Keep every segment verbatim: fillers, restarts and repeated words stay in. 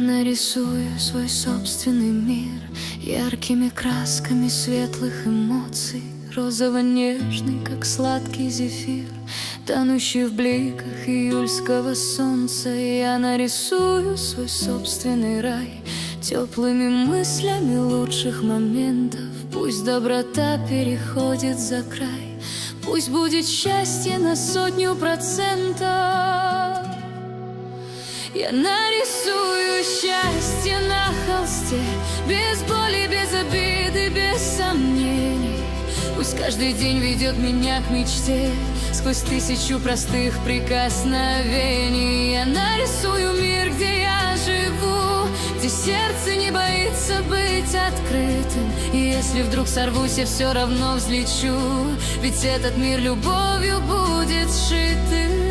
нарисую свой собственный мир яркими красками светлых эмоций, розово-нежный, как сладкий зефир, тонущий в бликах июльского солнца. Я нарисую свой собственный рай теплыми мыслями лучших моментов. Пусть доброта переходит за край, пусть будет счастье на сотню процентов. Я нарисую счастье на холсте, без боли, без обиды, без сомнений. Пусть каждый день ведет меня к мечте сквозь тысячу простых прикосновений. Я нарисую мир, где я живу, где сердце не боится быть открытым. И если вдруг сорвусь, я все равно взлечу, ведь этот мир любовью будет сшитым.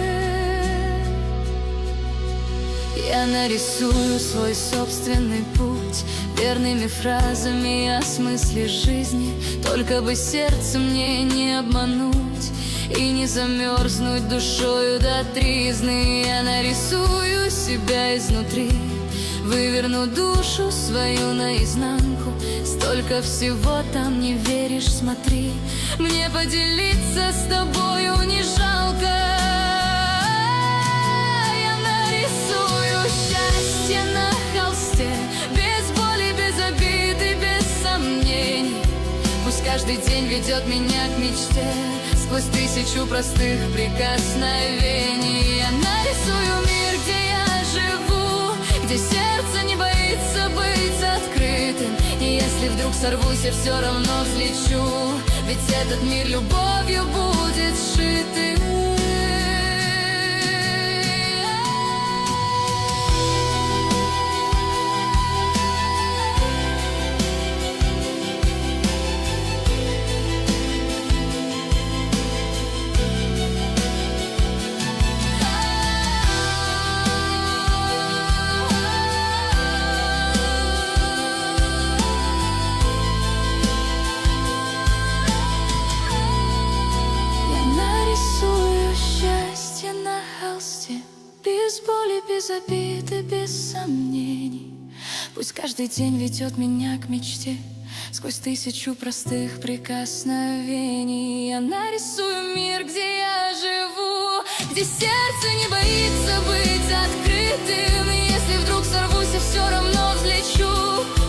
Я нарисую свой собственный путь верными фразами о смысле жизни, только бы сердце мне не обмануть и не замерзнуть душою до тризны. Я нарисую себя изнутри, выверну душу свою наизнанку. Столько всего там, не веришь, смотри, мне поделиться с тобою не жалко. Я нарисую счастье на холсте, без боли, без обиды, без сомнений. Пусть каждый день ведет меня к мечте сквозь тысячу простых прикосновений. Я нарисую мир, где я живу, где сердце не боится быть открытым. И если вдруг сорвусь, я все равно взлечу, ведь этот мир любовью будет сшитым. Без боли, без обиды, без сомнений. Пусть каждый день ведет меня к мечте сквозь тысячу простых прикосновений. Я нарисую мир, где я живу, где сердце не боится быть открытым. И если вдруг сорвусь, я все равно взлечу,